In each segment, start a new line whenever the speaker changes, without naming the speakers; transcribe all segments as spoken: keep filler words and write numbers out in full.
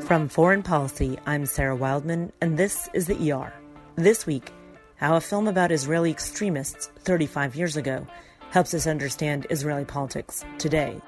From Foreign Policy, I'm Sarah Wildman, and this is the E R. This week, how a film about Israeli extremists thirty-five years ago helps us understand Israeli politics today.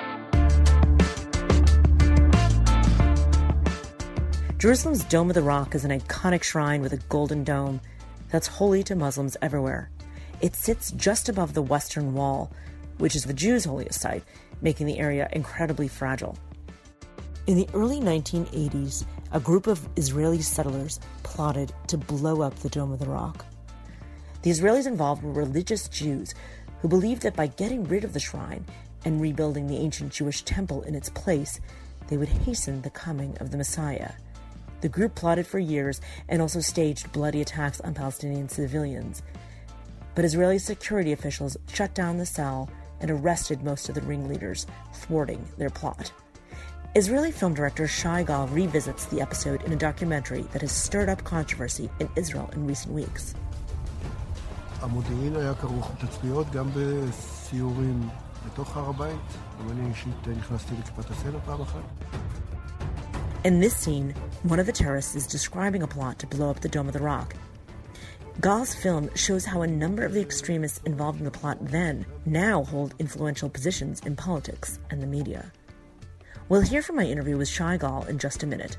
Jerusalem's Dome of the Rock is an iconic shrine with a golden dome that's holy to Muslims everywhere. It sits just above the Western Wall, which is the Jews' holiest site, making the area incredibly fragile. In the early nineteen eighties, a group of Israeli settlers plotted to blow up the Dome of the Rock. The Israelis involved were religious Jews who believed that by getting rid of the shrine and rebuilding the ancient Jewish temple in its place, they would hasten the coming of the Messiah. The group plotted for years and also staged bloody attacks on Palestinian civilians. But Israeli security officials shut down the cell and arrested most of the ringleaders, thwarting their plot. Israeli film director Shai Gal revisits the episode in a documentary that has stirred up controversy in Israel in recent weeks.
המודיעין היה כרוך בתצפיות גם בסיורים בתוך הר הבית. אני אישית נכנסתי לכיפת הסלע פעם אחת.
In this scene, one of the terrorists is describing a plot to blow up the Dome of the Rock. Gal's film shows how a number of the extremists involved in the plot then now hold influential positions in politics and the media. We'll hear from my interview with Shai Gal in just a minute.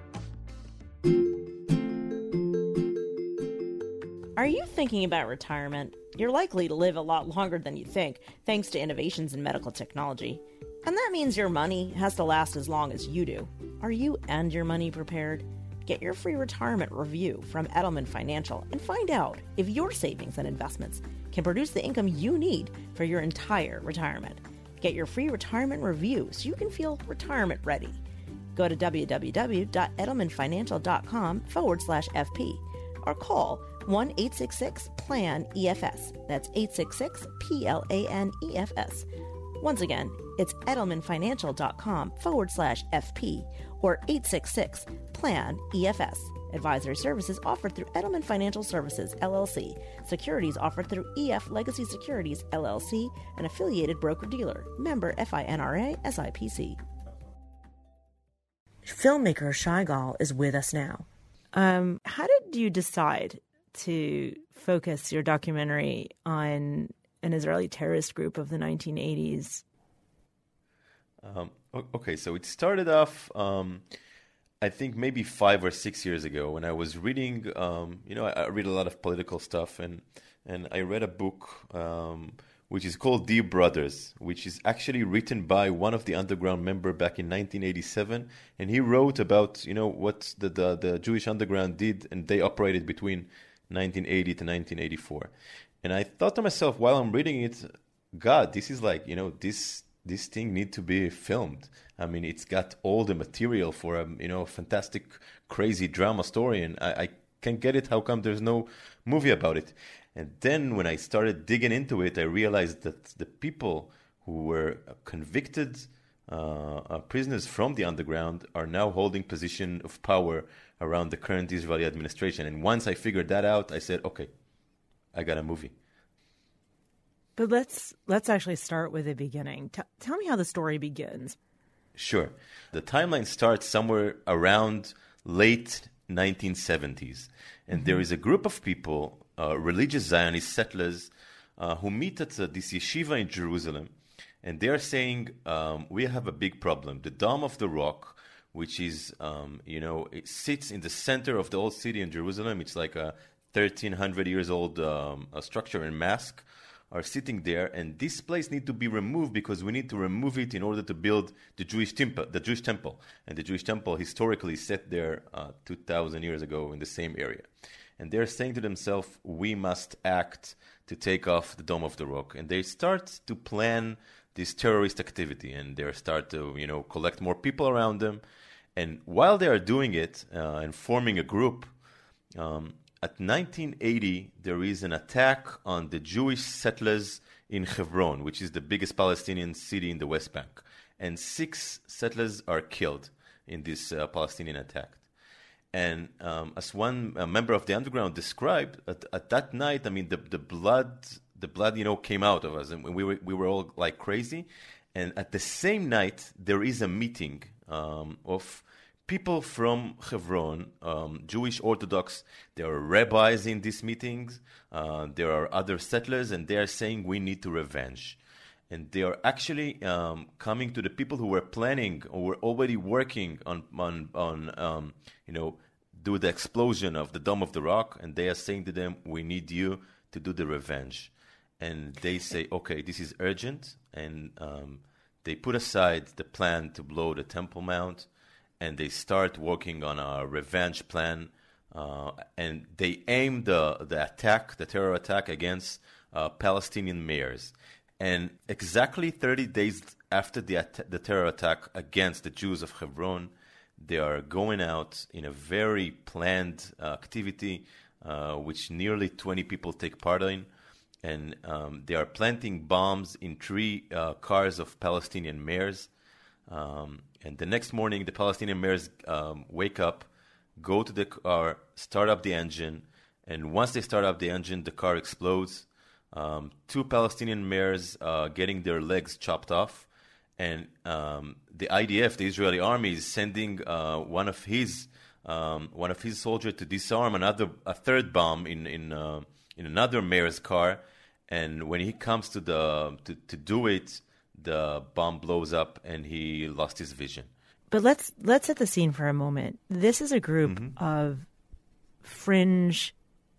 Are you thinking about retirement? You're likely to live a lot longer than you think, thanks to innovations in medical technology. And that means your money has to last as long as you do. Are you and your money prepared? Get your free retirement review from Edelman Financial and find out if your savings and investments can produce the income you need for your entire retirement. Get your free retirement review so you can feel retirement ready. Go to www.edelmanfinancial.com forward slash FP or call one eight six six plan E F S. That's eight six six P L A N E F S. Once again, it's edelmanfinancial.com forward slash FP or eight six six plan E F S. Advisory services offered through Edelman Financial Services, L L C. Securities offered through E F Legacy Securities, L L C, an affiliated broker-dealer. Member FINRA, S I P C. Filmmaker Shai Gal is with us now. Um, how did you decide to focus your documentary on an Israeli terrorist group of the nineteen eighties?
Um, okay, so it started off... Um, I think maybe five or six years ago when I was reading, um, you know, I, I read a lot of political stuff, and and I read a book um, which is called Dear Brothers, which is actually written by one of the underground member back in nineteen eighty-seven, and he wrote about, you know, what the, the, the Jewish underground did, and they operated between nineteen eighty to nineteen eighty-four. And I thought to myself while I'm reading it, God, this is like, you know, this this thing need to be filmed. I mean, it's got all the material for a, you know, fantastic, crazy drama story, and I, I can't get it. How come there's no movie about it? And then when I started digging into it, I realized that the people who were convicted uh, uh, prisoners from the underground are now holding position of power around the current Israeli administration. And once I figured that out, I said, okay, I got a movie.
But let's let's actually start with the beginning. T- tell me how the story begins.
Sure. The timeline starts somewhere around late nineteen seventies. And mm-hmm. there is a group of people, uh, religious Zionist settlers, uh, who meet at uh, this yeshiva in Jerusalem. And they are saying, um, we have a big problem. The Dome of the Rock, which is, um, you know, it sits in the center of the old city in Jerusalem. It's like a thirteen hundred years old um, a structure and mosque. Are sitting there, and this place need to be removed because we need to remove it in order to build the Jewish temple. The Jewish temple, and the Jewish temple historically sat there uh, two thousand years ago in the same area. And they're saying to themselves, "We must act to take off the Dome of the Rock." And they start to plan this terrorist activity, and they start to, you know, collect more people around them. And while they are doing it uh, and forming a group. Um, At nineteen eighty, there is an attack on the Jewish settlers in Hebron, which is the biggest Palestinian city in the West Bank. And six settlers are killed in this uh, Palestinian attack. And um, as one uh, member of the underground described, at, at that night, I mean, the, the blood, the blood, you know, came out of us, and we were we were all like crazy. And at the same night, there is a meeting um, of people from Hebron, um, Jewish Orthodox, there are rabbis in these meetings, uh, there are other settlers, and they are saying we need to revenge. And they are actually um, coming to the people who were planning or were already working on, on, on um, you know, do the explosion of the Dome of the Rock, and they are saying to them, we need you to do the revenge. And they say, okay, this is urgent, and um, they put aside the plan to blow the Temple Mount, and they start working on a revenge plan, uh, and they aim the, the attack, the terror attack against uh, Palestinian mayors. And exactly thirty days after the, at- the terror attack against the Jews of Hebron, they are going out in a very planned uh, activity, uh, which nearly twenty people take part in. And um, they are planting bombs in three uh, cars of Palestinian mayors. Um, and the next morning, the Palestinian mayors um, wake up, go to the car, start up the engine, and once they start up the engine, the car explodes. Um, two Palestinian mayors uh, getting their legs chopped off, and um, the I D F, the Israeli army, is sending uh, one of his um, one of his soldiers to disarm another a third bomb in in uh, in another mayor's car, and when he comes to the to, to do it, the bomb blows up and he lost his vision.
But let's let's set the scene for a moment. This is a group mm-hmm. of fringe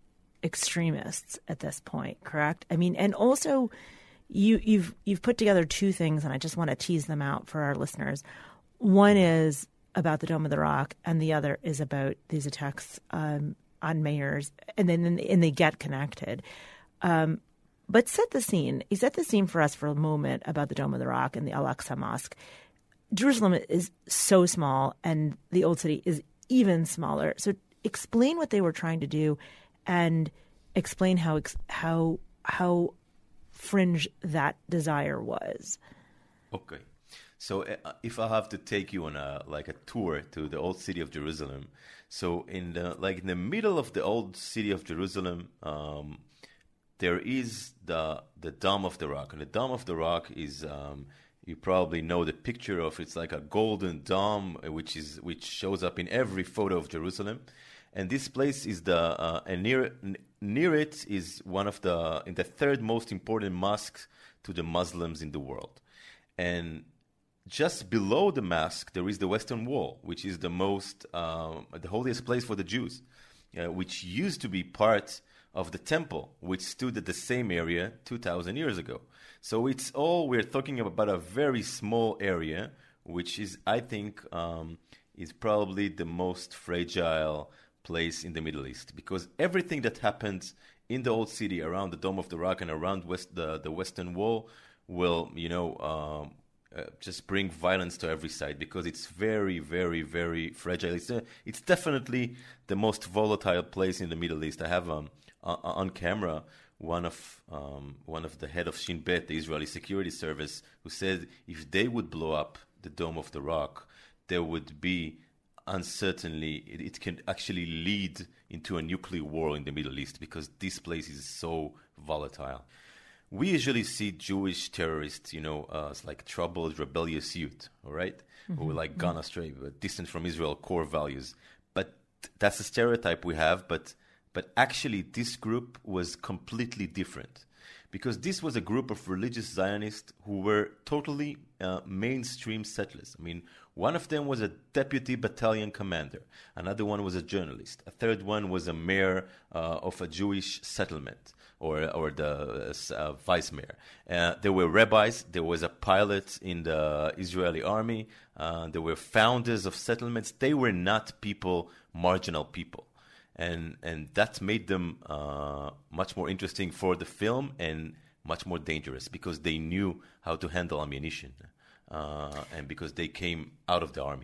extremists at this point, correct? I mean, and also you you've you've put together two things, and I just want to tease them out for our listeners. One is about the Dome of the Rock, and the other is about these attacks um, on mayors, and then and they get connected. Um, but set the scene. You set the scene for us for a moment about the Dome of the Rock and the Al-Aqsa Mosque. Jerusalem is so small, and the Old City is even smaller. So explain what they were trying to do, and explain how how how fringe that desire was.
Okay, so uh, if I have to take you on a like a tour to the old city of Jerusalem, so in the like in the middle of the old city of Jerusalem, um, there is the the Dome of the Rock, and the Dome of the Rock is um, you probably know the picture of it's like a golden dome, which is which shows up in every photo of Jerusalem. And this place is the uh, and near near it is one of the in the third most important mosque to the Muslims in the world, and just below the mosque there is the Western Wall, which is the most uh, the holiest place for the Jews, uh, which used to be part of the temple, which stood at the same area two thousand years ago. So it's all we're talking about a very small area, which is I think um, is probably the most fragile place in the Middle East, because everything that happens in the old city around the Dome of the Rock and around west, the, the Western Wall will, you know, um, uh, just bring violence to every side, because it's very, very, very fragile. It's, uh, it's definitely the most volatile place in the Middle East. I have um, uh, on camera one of um, one of the head of Shin Bet, the Israeli security service, who said if they would blow up the Dome of the Rock, there would be uncertainly, it, it can actually lead into a nuclear war in the Middle East, because this place is so volatile. We usually see Jewish terrorists, you know, uh, as like troubled, rebellious youth, all right? Mm-hmm. Who are like gone astray, but distant from Israel core values. But that's a stereotype we have, but but actually this group was completely different, because this was a group of religious Zionists who were totally uh, mainstream settlers. I mean, one of them was a deputy battalion commander. Another one was a journalist. A third one was a mayor uh, of a Jewish settlement, or or the uh, vice mayor. Uh, there were rabbis. There was a pilot in the Israeli army. Uh, there were founders of settlements. They were not people, marginal people. And and that made them uh, much more interesting for the film and much more dangerous, because they knew how to handle ammunition, uh, and because they came out of the army.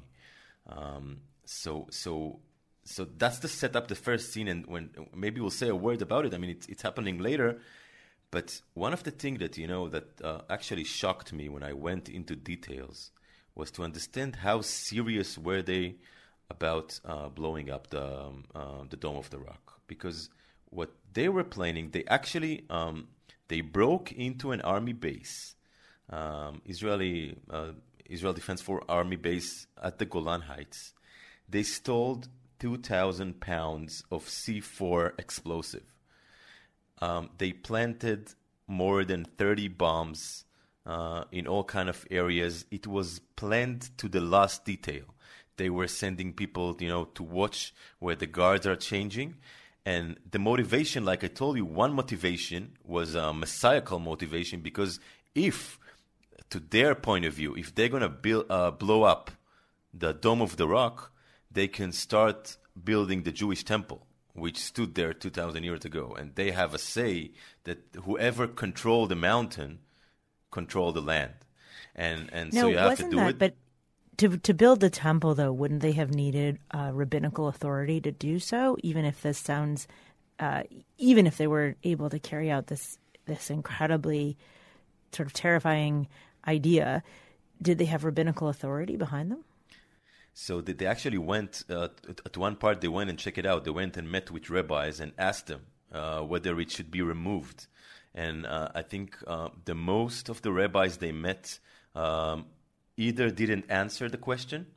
Um, so so so that's the setup, the first scene, and when maybe we'll say a word about it. I mean, it's it's happening later, but one of the things that you know that uh, actually shocked me when I went into details was to understand how serious were they about uh, blowing up the um, uh, the Dome of the Rock, because what they were planning, they actually um, they broke into an army base, um, Israeli uh, Israel Defense Force army base at the Golan Heights. they stole two thousand pounds of C four explosive. Um, they planted more than thirty bombs uh, in all kind of areas. It was planned to the last detail. They were sending people, you know, to watch where the guards are changing. And the motivation, like I told you, one motivation was a messianical motivation, because if, to their point of view, if they're going to build, uh, blow up the Dome of the Rock, they can start building the Jewish temple, which stood there two thousand years ago. And they have a say that whoever controlled the mountain controlled the land. And and
no,
so you have
wasn't
to do
that,
it.
But to to build the temple, though, wouldn't they have needed uh, rabbinical authority to do so? Even if this sounds, uh, even if they were able to carry out this this incredibly sort of terrifying idea, did they have rabbinical authority behind them?
So they, they actually went, uh, at one part they went and checked it out. They went and met with rabbis and asked them uh, whether it should be removed. And uh, I think uh, the most of the rabbis they met um, either didn't answer the question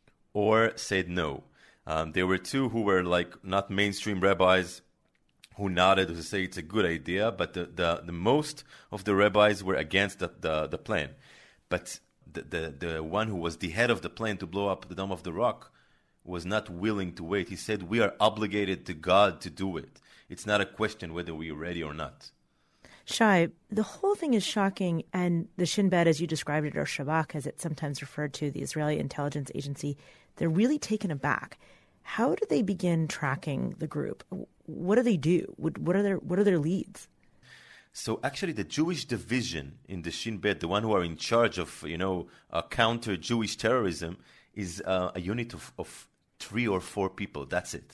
or said no. Um, there were two who were like not mainstream rabbis who nodded to say it's a good idea, but the, the, the most of the rabbis were against the, the, the plan. But the, the, the one who was the head of the plan to blow up the Dome of the Rock was not willing to wait. He said, we are obligated to God to do it. It's not a question whether we are ready or not.
Shai, the whole thing is shocking, and the Shin Bet, as you described it, or Shabak, as it's sometimes referred to, the Israeli intelligence agency, they're really taken aback. How do they begin tracking the group? What do they do? What are their What are their leads?
So actually, the Jewish division in the Shin Bet, the one who are in charge of, you know, uh, counter Jewish terrorism, is uh, a unit of, of three or four people. That's it.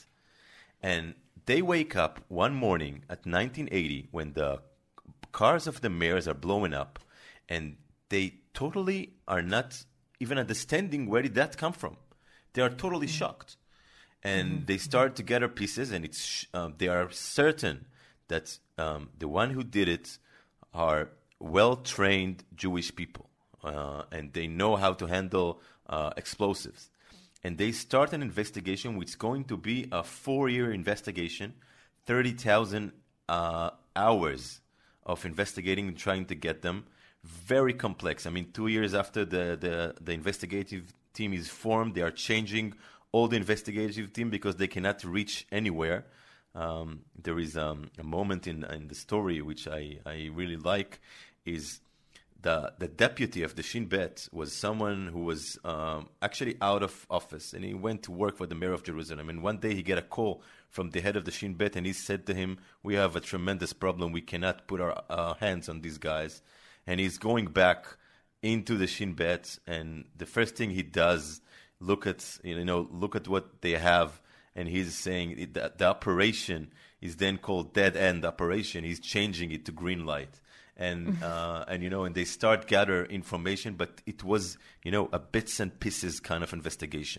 And they wake up one morning at nineteen eighty when the cars of the mayors are blowing up, and they totally are not even understanding where did that come from. They are totally mm-hmm. shocked. And mm-hmm. they start to gather pieces, and it's uh, they are certain that um, the one who did it are well-trained Jewish people, uh, and they know how to handle uh, explosives. And they start an investigation which is going to be a four-year investigation, thirty thousand uh, hours of investigating and trying to get them. Very complex. I mean, two years after the, the, the investigative team is formed, they are changing all the investigative team because they cannot reach anywhere. Um, there is um, a moment in, in the story which I, I really like, is the the deputy of the Shin Bet was someone who was um, actually out of office, and he went to work for the mayor of Jerusalem. And one day he get a call from the head of the Shin Bet, and he said to him, we have a tremendous problem. We cannot put our uh, hands on these guys. And he's going back into the Shin Bet, and the first thing he does, look at you know look at what they have, and he's saying that the operation is then called dead end operation. He's changing it to green light. And uh, and you know, and they start gather information, but it was you know a bits and pieces kind of investigation.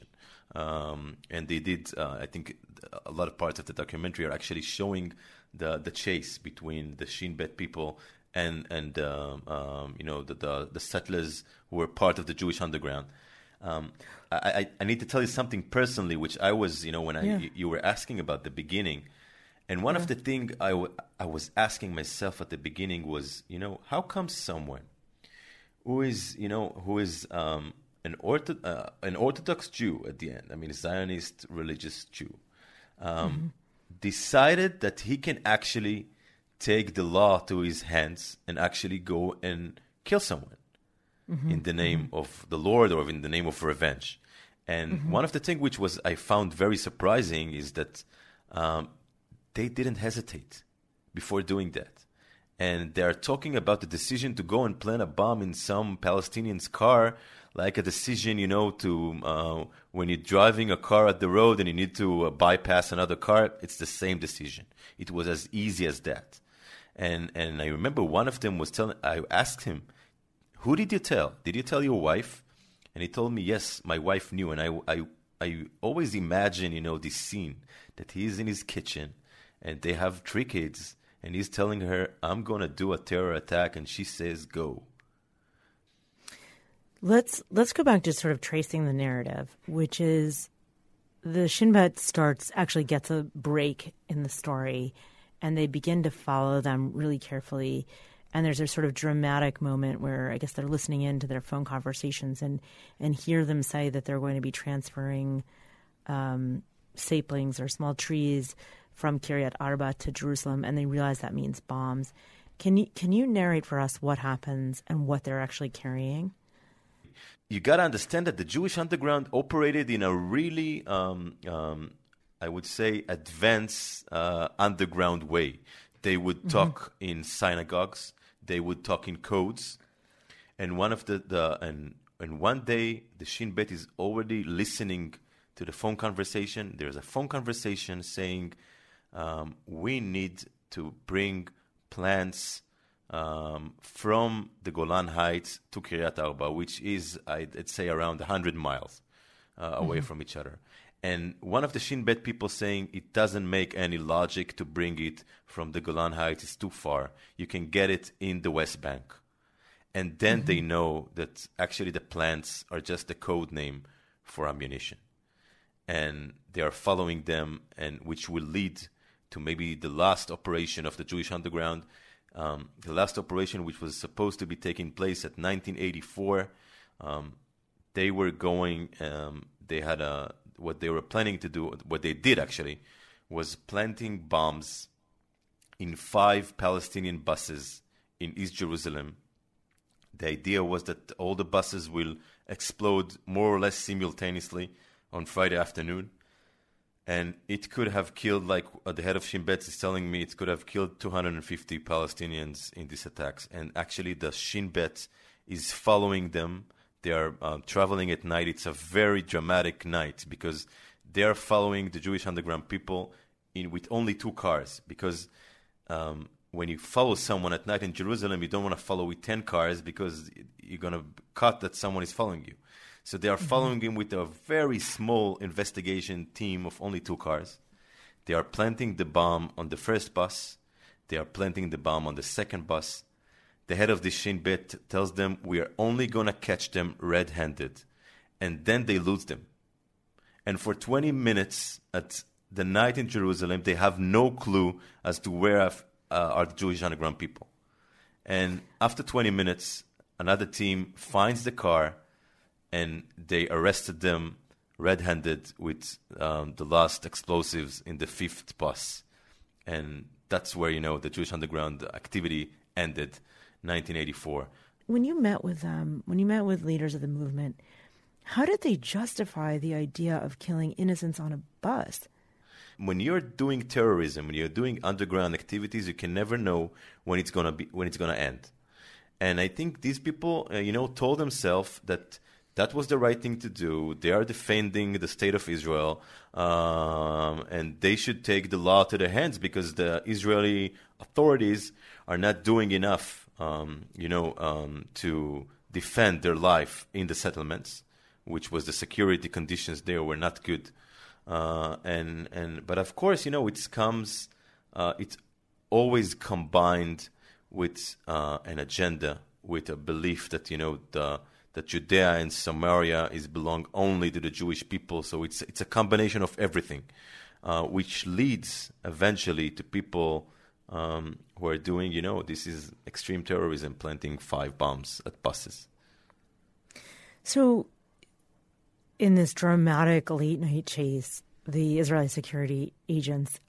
Um, and they did, uh, I think, a lot of parts of the documentary are actually showing the the chase between the Shin Bet people and and um, um, you know the, the the settlers who were part of the Jewish underground. Um, I, I I need to tell you something personally, which I was you know when I yeah. you, you were asking about the beginning. And one yeah. of the things I, w- I was asking myself at the beginning was, you know, how come someone who is, you know, who is um, an, ortho- uh, an Orthodox Jew at the end, I mean, a Zionist religious Jew, um, mm-hmm. decided that he can actually take the law to his hands and actually go and kill someone mm-hmm. in the name mm-hmm. of the Lord or in the name of revenge. And mm-hmm. one of the things which was I found very surprising is that um, they didn't hesitate before doing that. And they're talking about the decision to go and plant a bomb in some Palestinian's car, like a decision, you know, to uh, when you're driving a car at the road and you need to uh, bypass another car, it's the same decision. It was as easy as that. And and I remember one of them was telling, I asked him, who did you tell? Did you tell your wife? And he told me, yes, my wife knew. And I, I, I always imagine, you know, this scene that he's in his kitchen, and they have three kids, and he's telling her, I'm going to do a terror attack, and she says, go.
Let's let's go back to sort of tracing the narrative, which is the Shin Bet starts, actually gets a break in the story, and they begin to follow them really carefully. And there's a sort of dramatic moment where I guess they're listening in to their phone conversations and, and hear them say that they're going to be transferring um, saplings or small trees from Kiryat Arba to Jerusalem, and they realize that means bombs. Can you can you narrate for us what happens and what they're actually carrying?
You got to understand that the Jewish underground operated in a really, um, um, I would say, advanced uh, underground way. They would talk mm-hmm. in synagogues. They would talk in codes. And one of the, the and and one day the Shin Bet is already listening to the phone conversation. There's a phone conversation saying, um, we need to bring plants um, from the Golan Heights to Kiryat Arba, which is, I'd say, around one hundred miles uh, away mm-hmm. from each other. And one of the Shin Bet people saying it doesn't make any logic to bring it from the Golan Heights. It's too far. You can get it in the West Bank. And then mm-hmm. they know that actually the plants are just a code name for ammunition. And they are following them, and which will lead to maybe the last operation of the Jewish underground, um, the last operation which was supposed to be taking place at nineteen eighty-four. Um, they were going, um, they had a, what they were planning to do, what they did actually, was planting bombs in five Palestinian buses in East Jerusalem. The idea was that all the buses will explode more or less simultaneously on Friday afternoon. And it could have killed, like uh, the head of Shin Bet is telling me, it could have killed two hundred fifty Palestinians in these attacks. And actually the Shin Bet is following them. They are um, traveling at night. It's a very dramatic night because they are following the Jewish underground people in with only two cars. Because um, when you follow someone at night in Jerusalem, you don't want to follow with ten cars because you're going to cut that someone is following you. So they are following him with a very small investigation team of only two cars. They are planting the bomb on the first bus. They are planting the bomb on the second bus. The head of the Shin Bet tells them, we are only going to catch them red-handed. And then they lose them. And for twenty minutes at the night in Jerusalem, they have no clue as to where uh, are the Jewish underground people. And after twenty minutes, another team finds the car, and they arrested them red-handed with um, the last explosives in the fifth bus. And that's where, you know, the Jewish underground activity ended, nineteen eighty-four.
When you met with them, when you met with leaders of the movement, how did they justify the idea of killing innocents on a bus?
When you're doing terrorism, when you're doing underground activities, you can never know when it's gonna be when it's gonna end. And I think these people, uh, you know, told themselves that that was the right thing to do. They are defending the state of Israel, um, and they should take the law to their hands because the Israeli authorities are not doing enough, um, you know, um, to defend their life in the settlements, which was the security conditions there were not good. Uh, and and but of course, you know, it comes, uh, it's always combined with uh, an agenda, with a belief that, you know, the that Judea and Samaria is belong only to the Jewish people. So it's it's a combination of everything, uh, which leads eventually to people um, who are doing, you know, this is extreme terrorism, planting five bombs at buses.
So in this dramatic late night chase, the Israeli security agents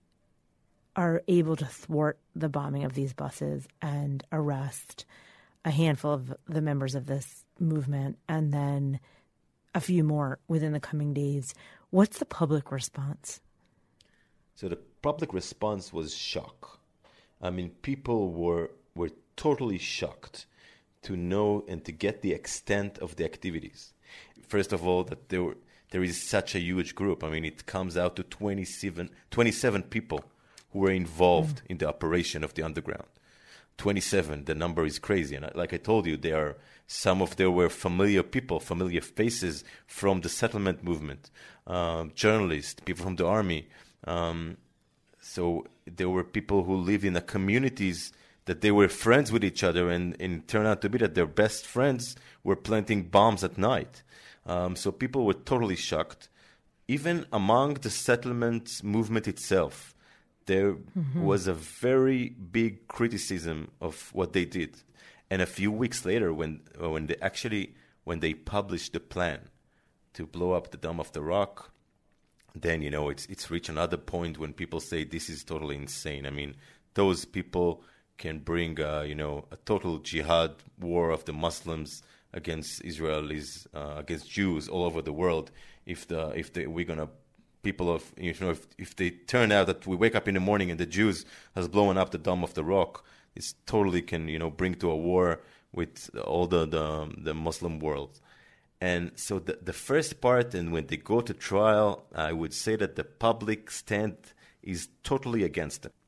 are able to thwart the bombing of these buses and arrest a handful of the members of this movement, and then a few more within the coming days. What's the public response?
So the public response was shock. I mean, people were were totally shocked to know and to get the extent of the activities. First of all, that there were, there is such a huge group. I mean, it comes out to twenty-seven, twenty-seven people who were involved mm. in the operation of the underground. twenty-seven, the number is crazy. And like I told you, there are some of there were familiar people, familiar faces from the settlement movement, um, journalists, people from the army. Um, so there were people who lived in the communities that they were friends with each other, and, and it turned out to be that their best friends were planting bombs at night. Um, so people were totally shocked. even among the settlement movement itself, there mm-hmm. was a very big criticism of what they did. And a few weeks later, when when they actually when they published the plan to blow up the Dome of the Rock, then, you know, it's it's reached another point when people say this is totally insane. I mean, those people can bring, uh, you know, a total jihad war of the Muslims against Israelis, uh, against Jews all over the world. If the if they, we're gonna people of you know if if they turn out that we wake up in the morning and the Jews has blown up the Dome of the Rock, it's totally can you know bring to a war with all the the, the Muslim world. And so the the first part, and when they go to trial, I would say that the public stand is totally against them.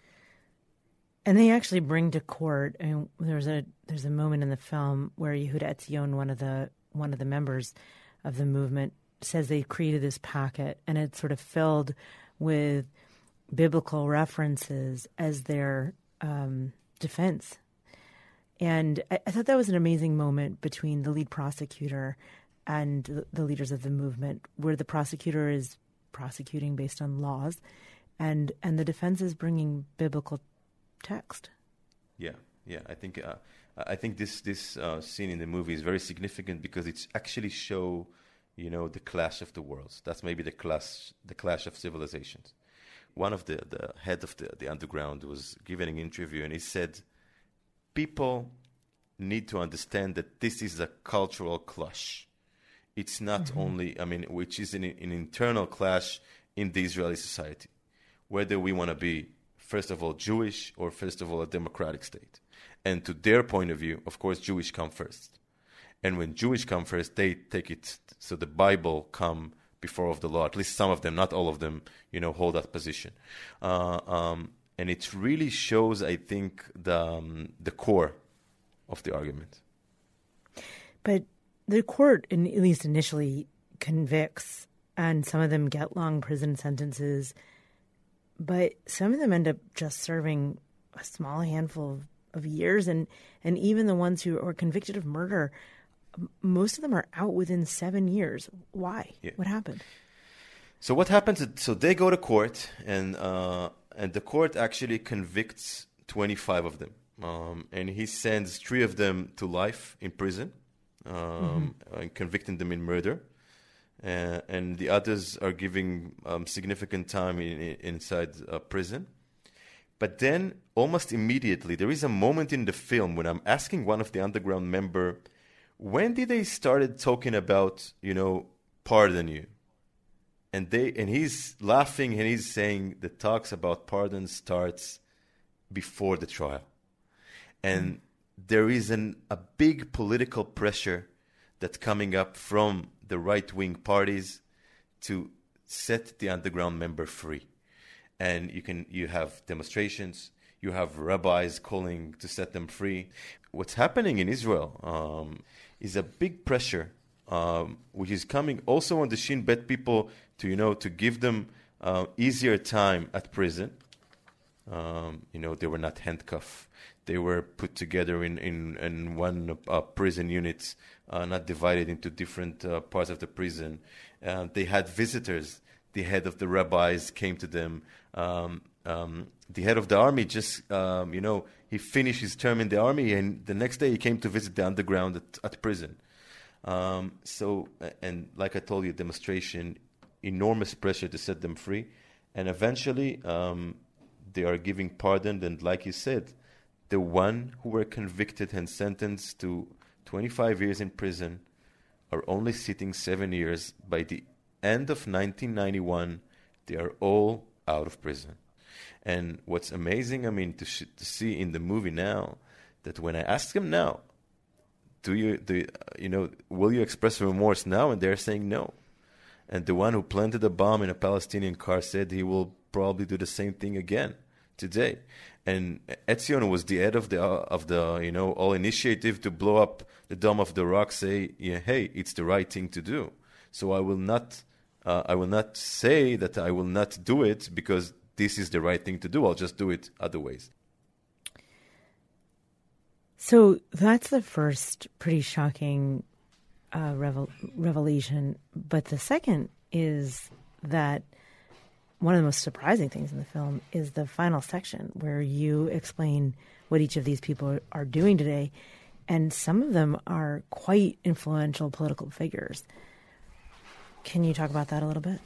And they actually bring to court. I mean, there's a there's a moment in the film where Yehuda Etzion, one of the one of the members of the movement, says they created this packet, and it's sort of filled with biblical references as their um, defense. And I, I thought that was an amazing moment between the lead prosecutor and the, the leaders of the movement, where the prosecutor is prosecuting based on laws, and and the defense is bringing biblical text.
Yeah, yeah. I think uh, I think this this uh, scene in the movie is very significant because it's actually show, you know, the clash of the worlds. That's maybe the clash the clash of civilizations. One of the, the head of the, the underground was giving an interview, and he said, people need to understand that this is a cultural clash. It's not mm-hmm. only, I mean, which is an, an internal clash in the Israeli society, whether we want to be, first of all, Jewish or, first of all, a democratic state. And to their point of view, of course, Jewish come first. And when Jewish come first, they take it, so the Bible come before of the law. At least some of them, not all of them, you know, hold that position. Uh, um, and it really shows, I think, the um, the core of the argument.
But the court, in, at least initially, convicts, and some of them get long prison sentences, but some of them end up just serving a small handful of, of years, and, and even the ones who are convicted of murder, most of them are out within seven years. Why? Yeah. What happened?
So what happens? So they go to court, and uh, and the court actually convicts twenty-five of them, um, and he sends three of them to life in prison, um, mm-hmm. and convicting them in murder, uh, and the others are giving um, significant time in, in, inside uh, prison. But then, almost immediately, there is a moment in the film when I'm asking one of the underground member, when did they started talking about, you know, pardon you? And they and he's laughing and he's saying the talks about pardon starts before the trial. And mm. there is an, a big political pressure that's coming up from the right-wing parties to set the underground member free. And you can you have demonstrations, you have rabbis calling to set them free. What's happening in Israel um, is a big pressure, um, which is coming also on the Shin Bet people to, you know, to give them uh, easier time at prison. Um, you know, they were not handcuffed. They were put together in, in, in one uh, prison unit, uh, not divided into different uh, parts of the prison. Uh, they had visitors. The head of the rabbis came to them. Um, um, the head of the army just, um, you know, he finished his term in the army, and the next day he came to visit the underground at, at prison. Um, so, and like I told you, demonstration, enormous pressure to set them free. And eventually, um, they are giving pardon. And like you said, the one who were convicted and sentenced to twenty-five years in prison are only sitting seven years. By the end of nineteen ninety-one, they are all out of prison. And what's amazing, I mean, to, sh- to see in the movie now, that when I ask them now, do you, do you, you know, will you express remorse now? And they're saying no. And the one who planted a bomb in a Palestinian car said he will probably do the same thing again today. And Etzion was the head of the uh, of the you know all initiative to blow up the Dome of the Rock. Say, yeah, hey, it's the right thing to do. So I will not, uh, I will not say that I will not do it because this is the right thing to do. I'll just do it other ways.
So that's the first pretty shocking uh, revel- revelation. But the second is that one of the most surprising things in the film is the final section where you explain what each of these people are doing today. And some of them are quite influential political figures. Can you talk about that a little bit?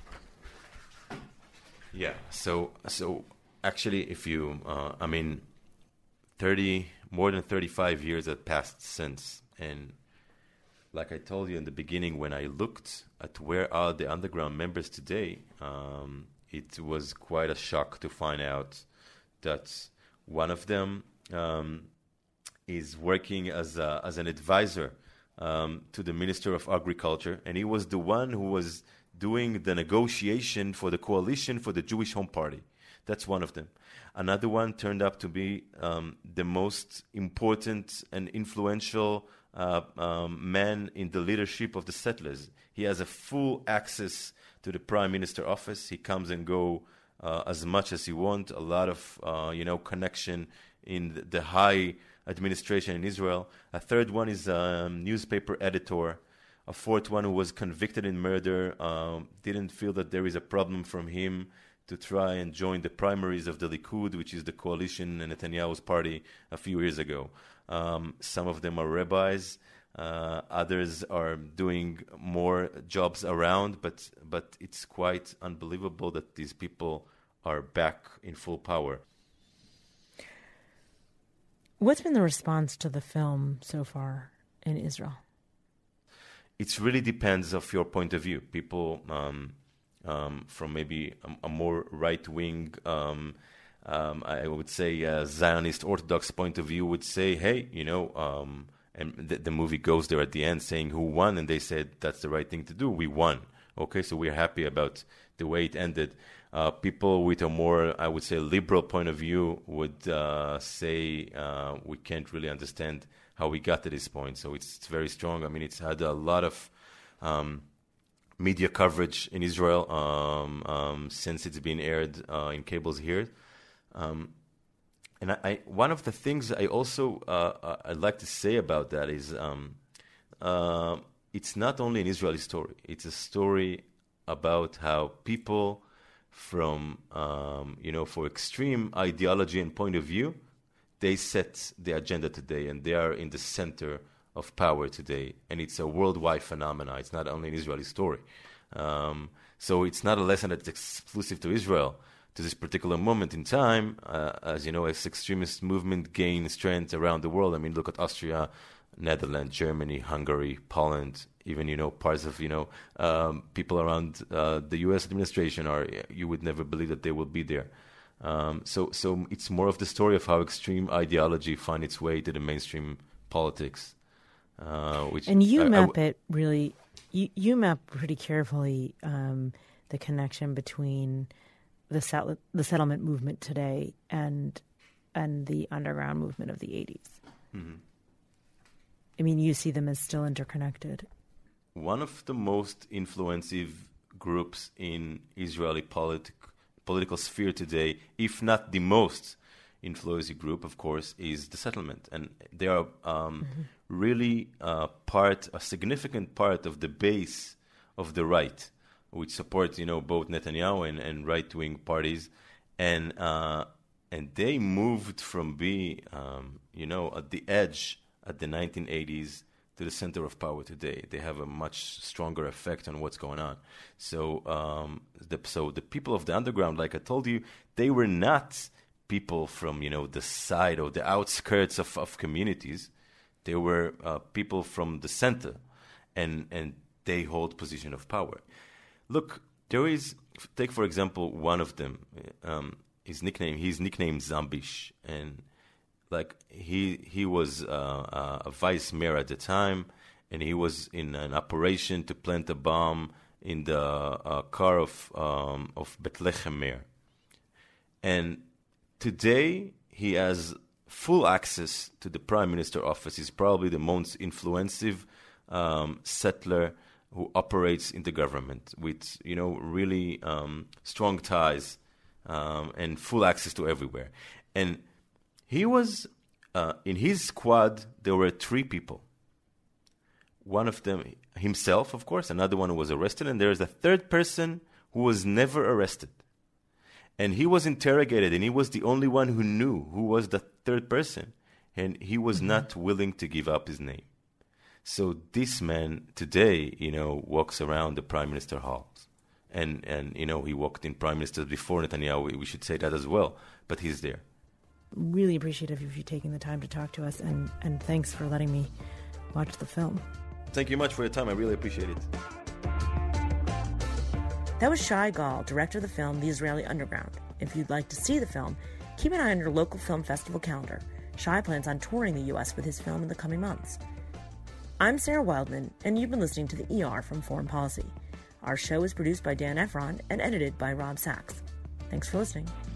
Yeah. So, so actually, if you, uh, I mean, thirty more than thirty-five years have passed since, and like I told you in the beginning, when I looked at where are the underground members today, um, it was quite a shock to find out that one of them um, is working as a, as an advisor um, to the Minister of Agriculture, and he was the one who was doing the negotiation for the coalition for the Jewish Home Party. That's one of them. Another one turned up to be um, the most important and influential uh, um, man in the leadership of the settlers. He has a full access to the prime minister office. He comes and go uh, as much as he wants. A lot of uh, you know connection in the, the high administration in Israel. A third one is a newspaper editor. A fourth one who was convicted in murder, um, didn't feel that there is a problem from him to try and join the primaries of the Likud, which is the coalition in Netanyahu's party, a few years ago. Um, some of them are rabbis. Uh, others are doing more jobs around, but but it's quite unbelievable that these people are back in full power.
What's been the response to the film so far in Israel?
It really depends of your point of view. People um, um, from maybe a, a more right-wing, um, um, I would say uh, Zionist Orthodox point of view would say, hey, you know, um, and the, the movie goes there at the end saying who won, and they said that's the right thing to do. We won. Okay, so we're happy about the way it ended. Uh, people with a more, I would say, liberal point of view would uh, say uh, we can't really understand how we got to this point. So it's, it's very strong. I mean, it's had a lot of um, media coverage in Israel um, um, since it's been aired uh, in cables here. Um, and I, I, one of the things I also uh, I'd like to say about that is um, uh, it's not only an Israeli story. It's a story about how people from, um, you know, for extreme ideology and point of view, they set the agenda today, and they are in the center of power today. And it's a worldwide phenomenon. It's not only an Israeli story. Um, so it's not a lesson that's exclusive to Israel. To this particular moment in time, uh, as you know, as extremist movement gain strength around the world. I mean, look at Austria, Netherlands, Germany, Hungary, Poland, even, you know, parts of, you know, um, people around uh, the U S administration are, you would never believe that they will be there. Um, so, so it's more of the story of how extreme ideology find its way to the mainstream politics. Uh, which
and you
I,
map
I,
it really, you, you map pretty carefully um, the connection between the settle, the settlement movement today and and the underground movement of the eighties. Mm-hmm. I mean, you see them as still interconnected.
One of the most influential groups in Israeli politic, political sphere today, if not the most influential group, of course, is the settlement. And they are um, mm-hmm. really uh, part, a significant part of the base of the right, which supports, you know, both Netanyahu and, and right-wing parties. And uh, and they moved from being, um, you know, at the edge at the nineteen eighties to the center of power today. They have a much stronger effect on what's going on. So, um, the, so the people of the underground, like I told you, they were not people from, you know, the side or the outskirts of, of communities. They were uh, people from the center, and and they hold position of power. Look, there is, take for example one of them. Um, his nickname, he's nicknamed Zambish, and like he he was uh, a vice mayor at the time, and he was in an operation to plant a bomb in the uh, car of um, of Bethlehem mayor. And today he has full access to the prime minister office. He's probably the most influential um, settler who operates in the government with, you know, really um, strong ties um, and full access to everywhere. And he was, uh, in his squad, there were three people. One of them himself, of course, another one who was arrested, and there is a third person who was never arrested. And he was interrogated, and he was the only one who knew who was the third person. And he was mm-hmm. not willing to give up his name. So this man today, you know, walks around the prime minister halls. And, and you know, he walked in prime ministers before Netanyahu. We, we should say that as well. But he's there.
Really appreciative of you taking the time to talk to us. And, and thanks for letting me watch the film.
Thank you much for your time. I really appreciate it.
That was Shai Gal, director of the film The Israeli Underground. If you'd like to see the film, keep an eye on your local film festival calendar. Shai plans on touring the U S with his film in the coming months. I'm Sarah Wildman, and you've been listening to the E R from Foreign Policy. Our show is produced by Dan Efron and edited by Rob Sachs. Thanks for listening.